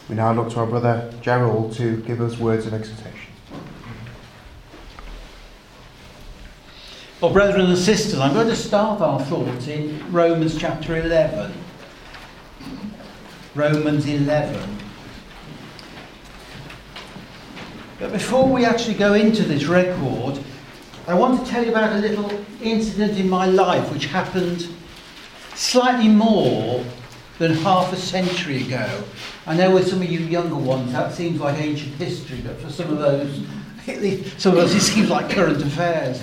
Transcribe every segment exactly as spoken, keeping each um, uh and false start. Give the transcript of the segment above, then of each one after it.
We now look to our brother Gerald to give us words of exhortation. Well, brethren and sisters, I'm going to start our thoughts in Romans chapter eleven. Romans eleven. But before we actually go into this record, I want to tell you about a little incident in my life which happened slightly more than half a century ago. I know with some of you younger ones that seems like ancient history, but for some of those, some of us it seems like current affairs.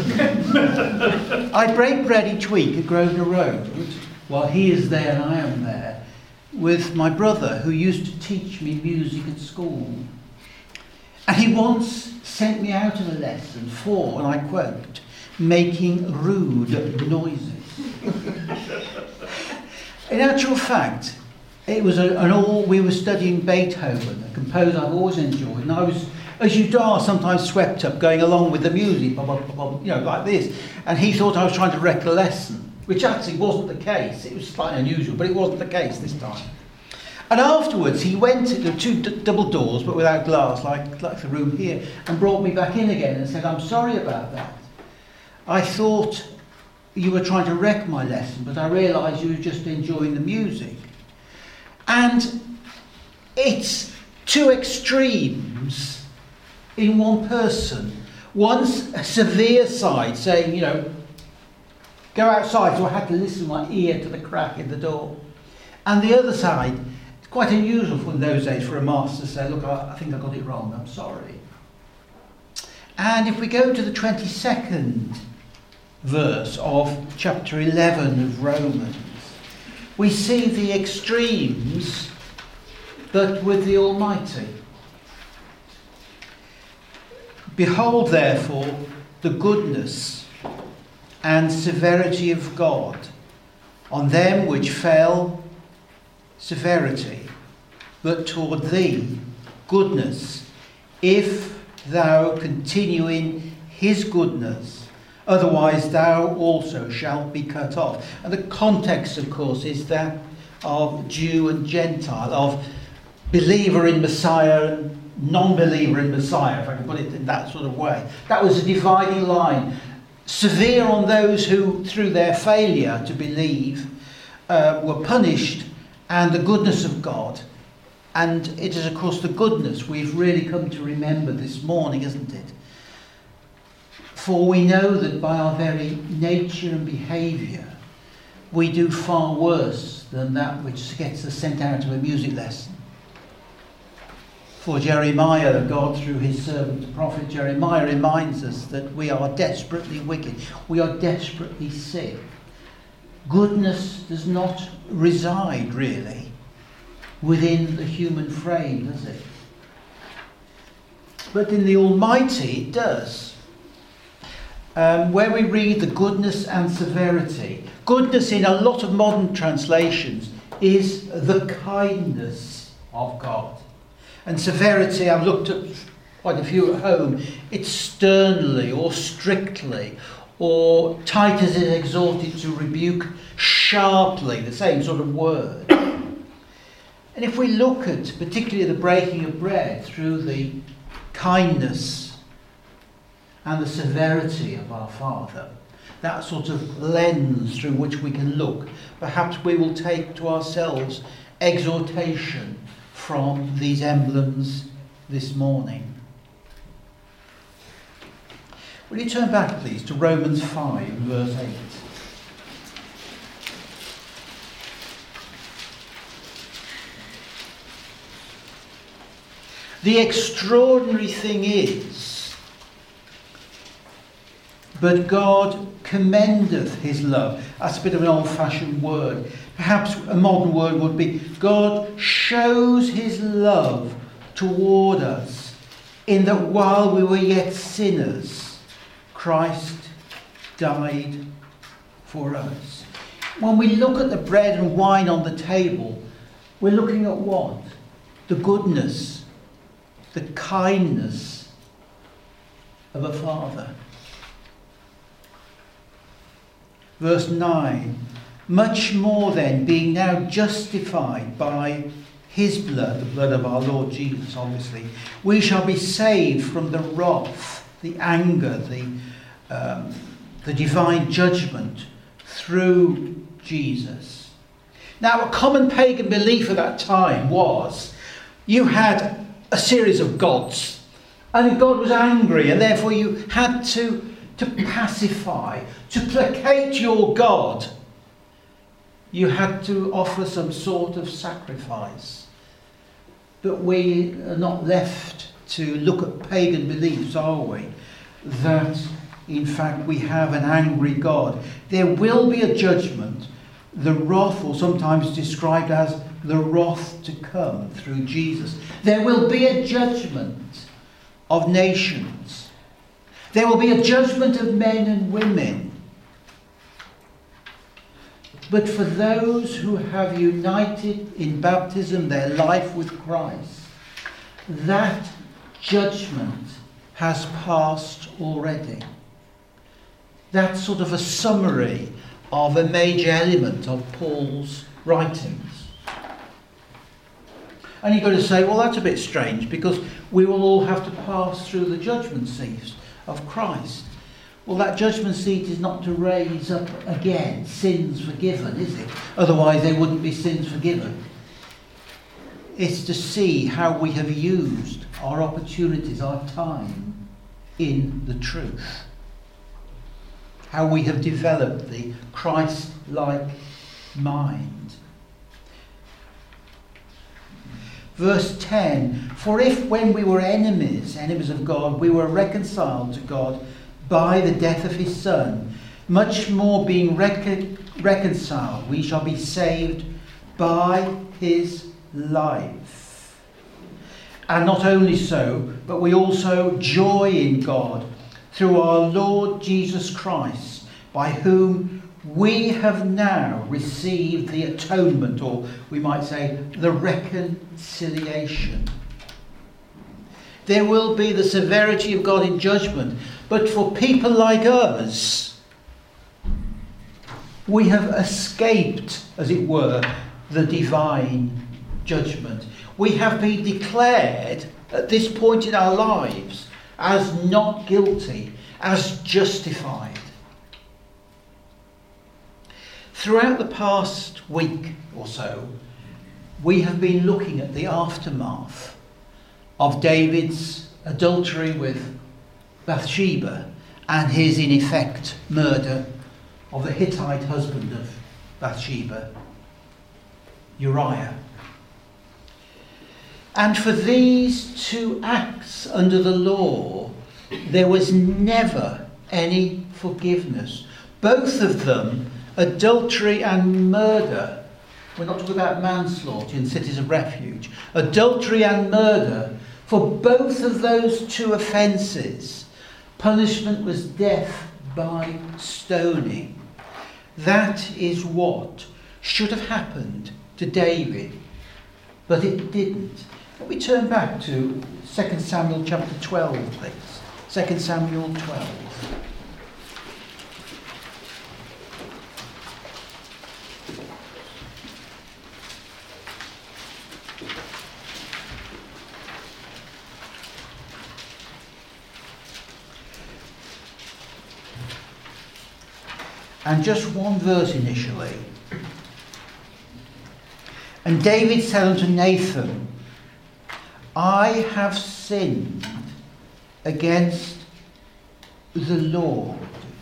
I break bread each week at Grosvenor Road, while he is there and I am there, with my brother who used to teach me music at school. And he once sent me out of a lesson for, and I quote, making rude noises. In actual fact, it was a, an all, we were studying Beethoven, a composer I've always enjoyed, and I was, as you are, sometimes swept up going along with the music, blah, blah, blah, blah, you know, like this. And he thought I was trying to wreck the lesson, which actually wasn't the case. It was slightly unusual, but it wasn't the case this time. And afterwards, he went to two d- double doors, but without glass, like, like the room here, and brought me back in again and said, I'm sorry about that. I thought you were trying to wreck my lesson, but I realised you were just enjoying the music. And it's two extremes in one person. One's a severe side, saying, you know, go outside, so I had to listen my ear to the crack in the door. And the other side, it's quite unusual for in those days for a master to say, look, I, I think I got it wrong, I'm sorry. And if we go to the twenty-second verse of chapter eleven of Romans, we see the extremes, but with the Almighty. Behold, therefore, the goodness and severity of God on them which fell severity, but toward thee goodness, if thou continue in his goodness, otherwise thou also shalt be cut off. And the context, of course, is that of Jew and Gentile, of believer in Messiah and non-believer in Messiah, if I can put it in that sort of way. That was a dividing line. Severe on those who, through their failure to believe, uh, were punished, and the goodness of God. And it is, of course, the goodness we've really come to remember this morning, isn't it? For we know that by our very nature and behaviour, we do far worse than that which gets us sent out of a music lesson. For Jeremiah, God through his servant, the prophet Jeremiah, reminds us that we are desperately wicked. We are desperately sick. Goodness does not reside, really, within the human frame, does it? But in the Almighty, it does. Um, where we read the goodness and severity. Goodness in a lot of modern translations is the kindness of God. And severity, I've looked at quite a few at home, it's sternly or strictly, or Titus is exhorted to rebuke sharply, the same sort of word. And if we look at particularly the breaking of bread through the kindness and the severity of our Father, that sort of lens through which we can look, perhaps we will take to ourselves exhortation from these emblems this morning. Will you turn back, please, to Romans five, verse eight. The extraordinary thing is, but God commendeth his love. That's a bit of an old-fashioned word. Perhaps a modern word would be, God shows his love toward us in that while we were yet sinners, Christ died for us. When we look at the bread and wine on the table, we're looking at what? The goodness, the kindness of a Father. Verse nine, much more then, being now justified by his blood, the blood of our Lord Jesus, obviously, we shall be saved from the wrath, the anger, the, um, the divine judgment through Jesus. Now, a common pagan belief at that time was you had a series of gods, and God was angry, and therefore you had to, to pacify, to placate your God. You had to offer some sort of sacrifice. But we are not left to look at pagan beliefs, are we? That, in fact, we have an angry God. There will be a judgment, the wrath, or sometimes described as the wrath to come through Jesus. There will be a judgment of nations. There will be a judgment of men and women. But for those who have united in baptism their life with Christ, that judgment has passed already. That's sort of a summary of a major element of Paul's writings. And you've got to say, well, that's a bit strange, because we will all have to pass through the judgment seat of Christ. Well, that judgment seat is not to raise up again sins forgiven, is it? Otherwise there wouldn't be sins forgiven. It's to see how we have used our opportunities, our time in the truth. How we have developed the Christ-like mind. Verse ten, for if when we were enemies, enemies of God, we were reconciled to God by the death of his Son, much more being recon- reconciled, we shall be saved by his life. And not only so, but we also joy in God through our Lord Jesus Christ, by whom we have now received the atonement, or we might say the reconciliation. There will be the severity of God in judgment, but for people like us, we have escaped, as it were, the divine judgment. We have been declared at this point in our lives as not guilty, as justified. Throughout the past week or so, we have been looking at the aftermath of David's adultery with Bathsheba and his, in effect, murder of the Hittite husband of Bathsheba, Uriah. And for these two acts under the law, there was never any forgiveness. Both of them, adultery and murder, we're not talking about manslaughter in cities of refuge, adultery and murder, for both of those two offences, punishment was death by stoning. That is what should have happened to David, but it didn't. Let me turn back to Second Samuel chapter twelve, please. Second Samuel twelve. And just one verse initially. And David said unto Nathan, I have sinned against the Lord.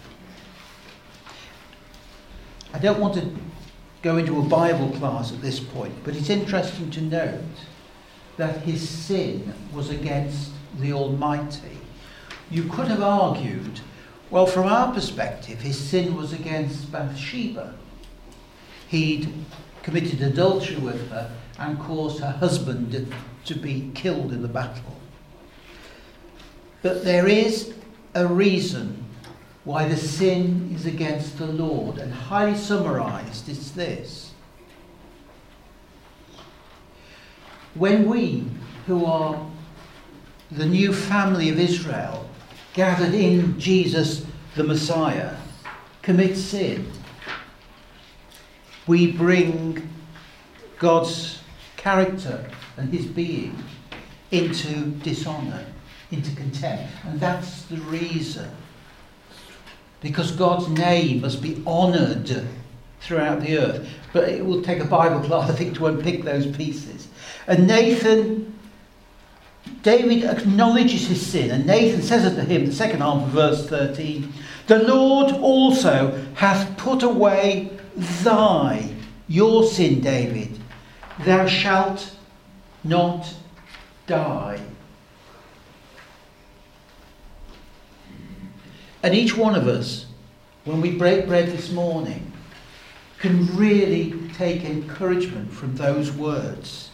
I don't want to go into a Bible class at this point, but it's interesting to note that his sin was against the Almighty. You could have argued, well, from our perspective, his sin was against Bathsheba. He'd committed adultery with her and caused her husband to be killed in the battle. But there is a reason why the sin is against the Lord, and highly summarised, it's this. When we, who are the new family of Israel, gathered in Jesus the Messiah, commit sin, we bring God's character and his being into dishonour, into contempt. And that's the reason. Because God's name must be honoured throughout the earth. But it will take a Bible class, I think, to unpick those pieces. And Nathan, David acknowledges his sin, and Nathan says unto him, the second half of verse thirteen, the Lord also hath put away thy, your sin, David. Thou shalt not die. And each one of us, when we break bread this morning, can really take encouragement from those words.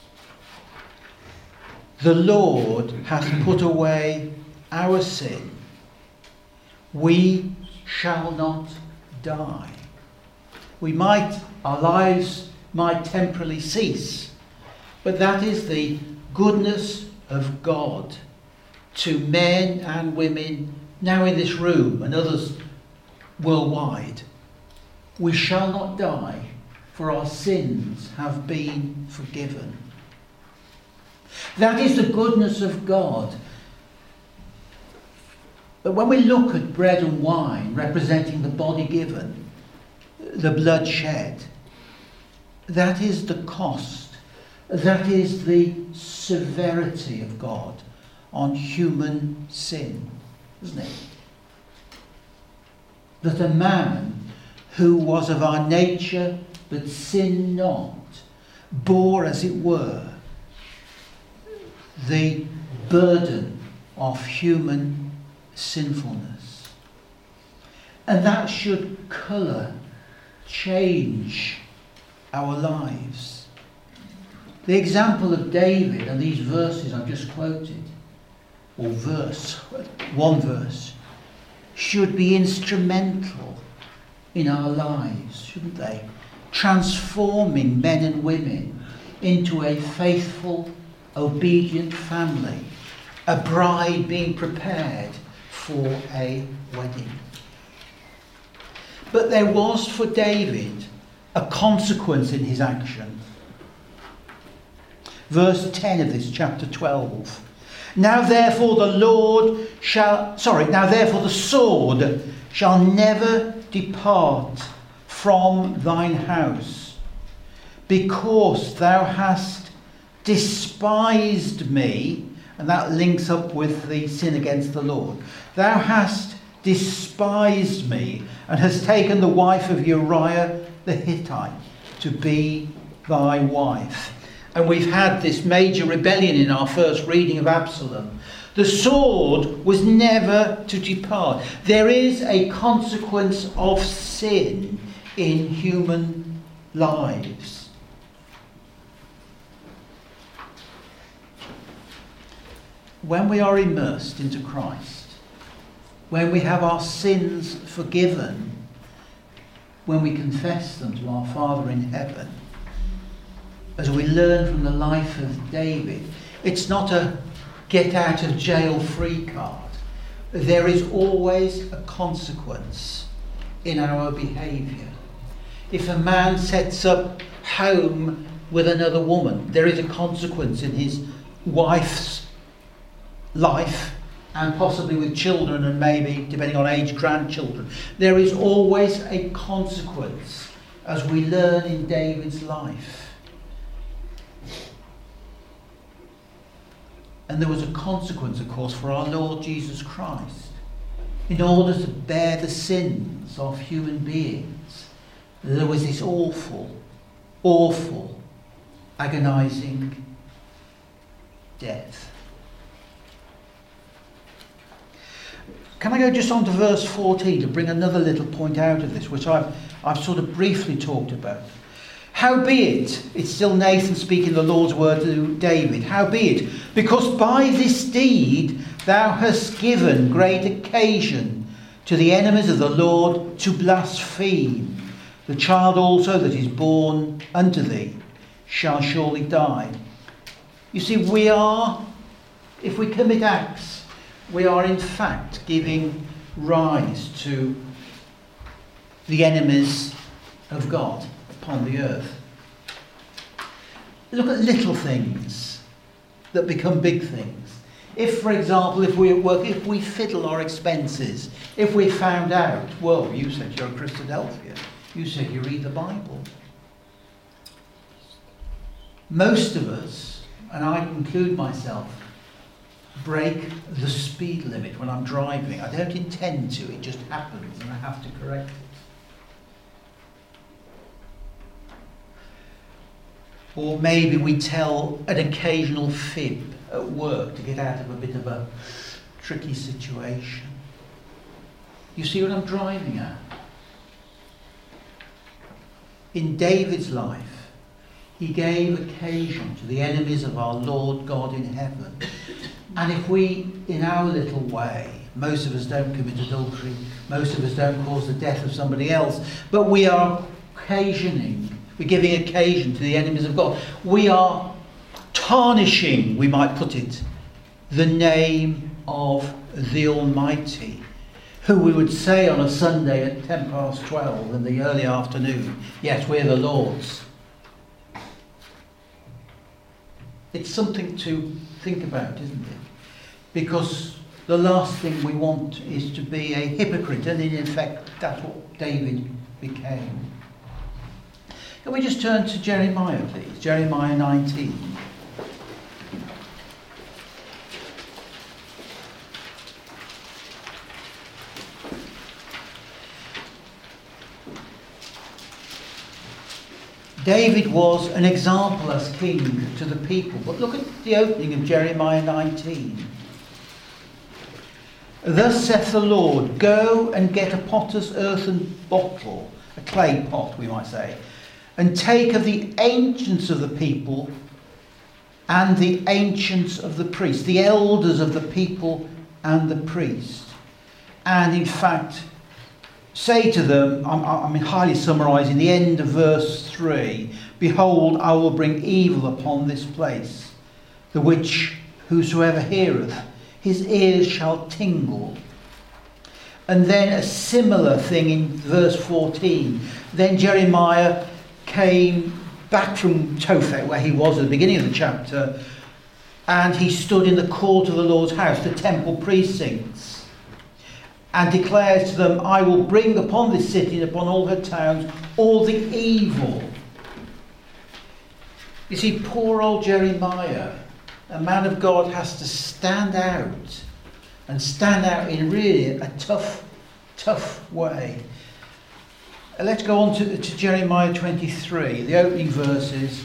The Lord hath put away our sin. We shall not die. We might, our lives might temporarily cease, but that is the goodness of God to men and women now in this room and others worldwide. We shall not die, for our sins have been forgiven. That is the goodness of God. But when we look at bread and wine representing the body given, the blood shed, that is the cost, that is the severity of God on human sin, isn't it? That a man who was of our nature but sinned not, bore, as it were, the burden of human sinfulness. And that should colour, change our lives. The example of David and these verses I've just quoted, or verse, one verse, should be instrumental in our lives, shouldn't they? Transforming men and women into a faithful, obedient family, a bride being prepared for a wedding. But there was for David a consequence in his action. Verse ten of this chapter twelve. Now therefore the Lord shall, sorry, now therefore the sword shall never depart from thine house, because thou hast despised me, and that links up with the sin against the Lord. Thou hast despised me, and hast taken the wife of Uriah the Hittite to be thy wife. And we've had this major rebellion in our first reading of Absalom. The sword was never to depart. There is a consequence of sin in human lives. When we are immersed into Christ, when we have our sins forgiven, when we confess them to our Father in heaven, as we learn from the life of David, it's not a get out of jail free card. There is always a consequence in our behaviour. If a man sets up home with another woman, there is a consequence in his wife's life, and possibly with children, and maybe, depending on age, grandchildren. There is always a consequence, as we learn in David's life. And there was a consequence, of course, for our Lord Jesus Christ. In order to bear the sins of human beings, there was this awful, awful, agonising death. Can I go just on to verse fourteen to bring another little point out of this, which I've, I've sort of briefly talked about. Howbeit, it's still Nathan speaking the Lord's word to David. Howbeit, because by this deed thou hast given great occasion to the enemies of the Lord to blaspheme, the child also that is born unto thee shall surely die. You see, we are, if we commit acts, we are in fact giving rise to the enemies of God upon the earth. look at little things that become big things. If, for example, if we at work, if we fiddle our expenses, if we found out, well, you said you're a Christadelphia, you said you read the Bible. Most of us, and I include myself, break the speed limit when I'm driving. I don't intend to, it just happens and I have to correct it. Or maybe we tell an occasional fib at work to get out of a bit of a tricky situation. You see what I'm driving at? In David's life, he gave occasion to the enemies of our Lord God in heaven. And if we, in our little way, most of us don't commit adultery, most of us don't cause the death of somebody else, but we are occasioning, we're giving occasion to the enemies of God. We are tarnishing, we might put it, the name of the Almighty, who we would say on a Sunday at ten past twelve in the early afternoon, yes, we're the Lord's. It's something to think about, isn't it? Because the last thing we want is to be a hypocrite, and in effect that's what David became. Can we just turn to Jeremiah, please? Jeremiah nineteen. David was an example as king to the people. But look at the opening of Jeremiah nineteen. Thus saith the Lord, go and get a potter's earthen bottle, a clay pot we might say, and take of the ancients of the people and the ancients of the priests, the elders of the people and the priests. And in fact, say to them, I'm, I'm highly summarising the end of verse three, behold, I will bring evil upon this place, the which whosoever heareth, his ears shall tingle. And then a similar thing in verse fourteen. Then Jeremiah came back from Tophet, where he was at the beginning of the chapter, and he stood in the court of the Lord's house, the temple precincts, and declares to them, I will bring upon this city and upon all her towns all the evil. You see, poor old Jeremiah, a man of God, has to stand out, and stand out in really a tough, tough way. Let's go on to, to Jeremiah twenty-three, the opening verses.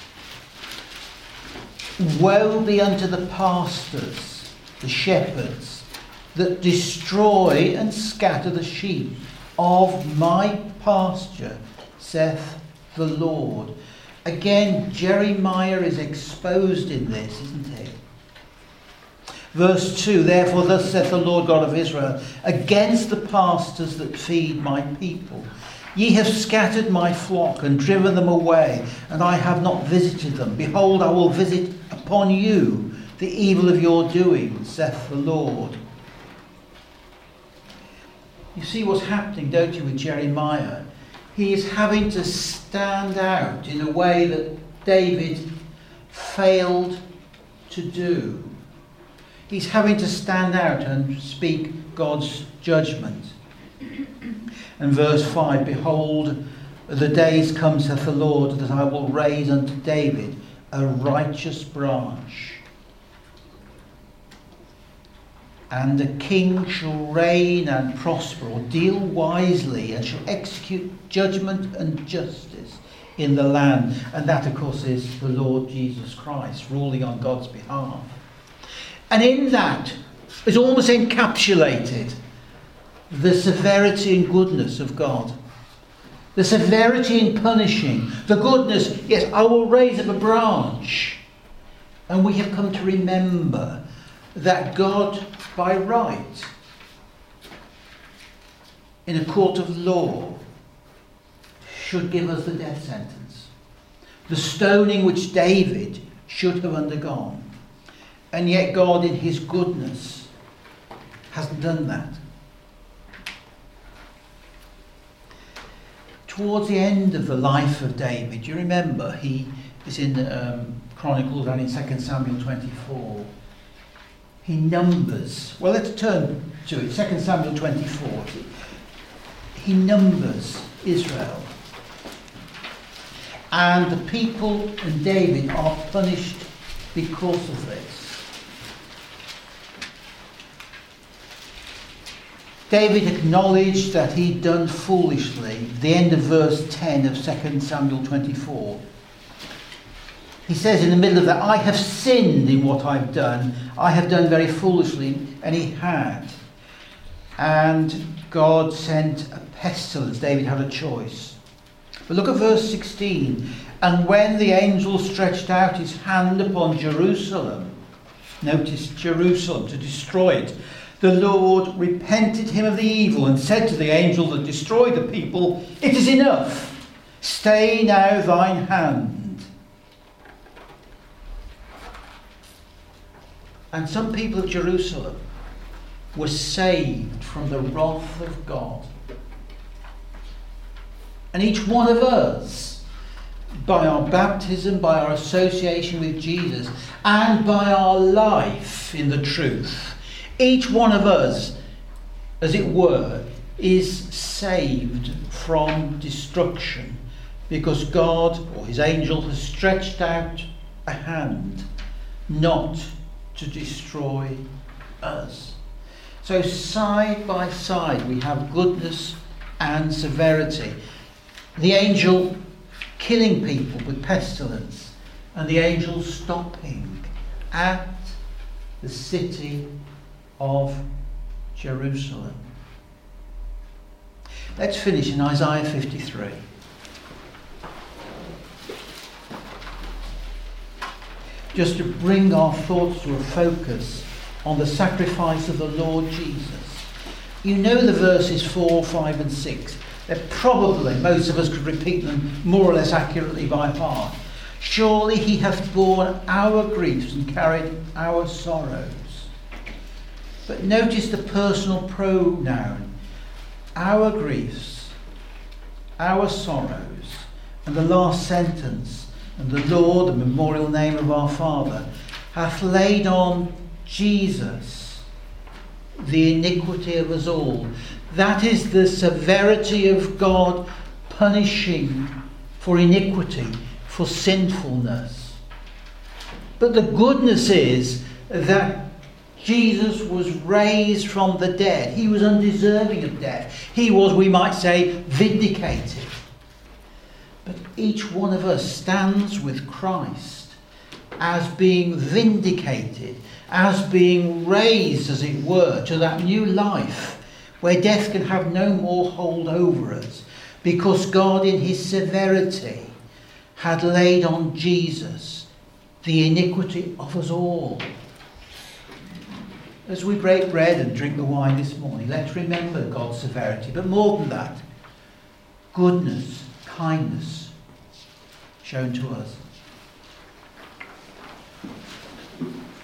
Woe be unto the pastors, the shepherds, that destroy and scatter the sheep of my pasture, saith the Lord. Again, Jeremiah is exposed in this, isn't he? Verse two, therefore thus saith the Lord God of Israel, against the pastors that feed my people. Ye have scattered my flock and driven them away, and I have not visited them. Behold, I will visit upon you the evil of your doing, saith the Lord. You see what's happening, don't you, with Jeremiah? He is having to stand out in a way that David failed to do. He's having to stand out and speak God's judgment. And verse five, behold, the days come, saith the Lord, that I will raise unto David a righteous branch. And the king shall reign and prosper, or deal wisely, and shall execute judgment and justice in the land. And that, of course, is the Lord Jesus Christ, ruling on God's behalf. And in that is almost encapsulated the severity and goodness of God. The severity in punishing. The goodness, yes, I will raise up a branch. And we have come to remember that God, by right, in a court of law, should give us the death sentence. The stoning which David should have undergone. And yet God, in his goodness, hasn't done that. Towards the end of the life of David, you remember, he It's in um, Chronicles and in Second Samuel twenty-four. He numbers. Well, let's turn to it. Second Samuel twenty-four. He numbers Israel. And the people and David are punished because of this. David acknowledged that he'd done foolishly. The end of verse ten of Second Samuel twenty-four. He says in the middle of that, I have sinned in what I've done. I have done very foolishly. And he had. And God sent a pestilence. David had a choice. But look at verse sixteen. And when the angel stretched out his hand upon Jerusalem, notice Jerusalem, to destroy it, the Lord repented him of the evil and said to the angel that destroyed the people, it is enough. Stay now thine hand. And some people of Jerusalem were saved from the wrath of God. And each one of us, by our baptism, by our association with Jesus, and by our life in the truth, each one of us, as it were, is saved from destruction because God or his angel has stretched out a hand not to destroy us. So side by side we have goodness and severity. The angel killing people with pestilence and the angel stopping at the city of Jerusalem. Let's finish in Isaiah fifty-three. Just to bring our thoughts to a focus on the sacrifice of the Lord Jesus. You know the verses four, five and six. They're probably, most of us could repeat them more or less accurately by heart. Surely he hath borne our griefs and carried our sorrows. But notice the personal pronoun. Our griefs, our sorrows. And the last sentence. And the Lord, the memorial name of our Father, hath laid on Jesus the iniquity of us all. That is the severity of God punishing for iniquity, for sinfulness. But the goodness is that Jesus was raised from the dead. He was undeserving of death. He was, we might say, vindicated. But each one of us stands with Christ as being vindicated, as being raised, as it were, to that new life where death can have no more hold over us, because God in his severity had laid on Jesus the iniquity of us all. As we break bread and drink the wine this morning, let's remember God's severity, but more than that, goodness, kindness shown to us.